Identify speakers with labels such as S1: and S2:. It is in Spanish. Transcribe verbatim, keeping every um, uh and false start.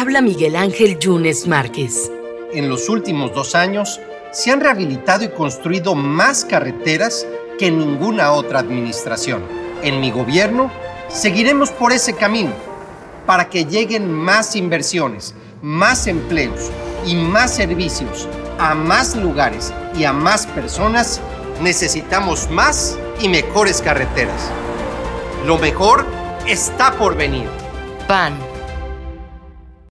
S1: Habla Miguel Ángel Yunes Márquez.
S2: En los últimos dos años se han rehabilitado y construido más carreteras que en ninguna otra administración. En mi gobierno seguiremos por ese camino para que lleguen más inversiones, más empleos y más servicios a más lugares y a más personas. Necesitamos más y mejores carreteras. Lo mejor está por venir.
S1: P A N